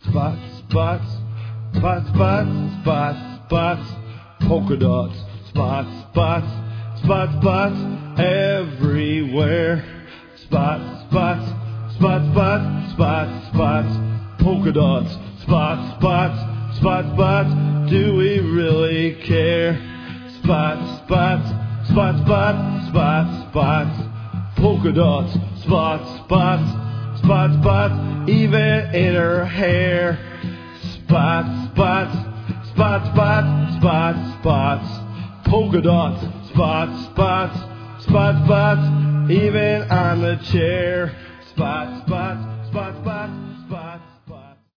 Spots, spots, spots, spots, spots, spots, polka dots. Spots, spots, spots, spots, everywhere. Spots, spots, spots, spots, spots, spots, polka dots. Spots, spots, spots, spots, do we really care? Spots, spots, spots, spots, spots, spots, polka dots. Spots, spots, spots, spots, even in her hair. Spots, spots, spots, spots, spots, spots, polka dots. Spots, spots, spots, spots, even on the chair. Spots, spots, spots, spots.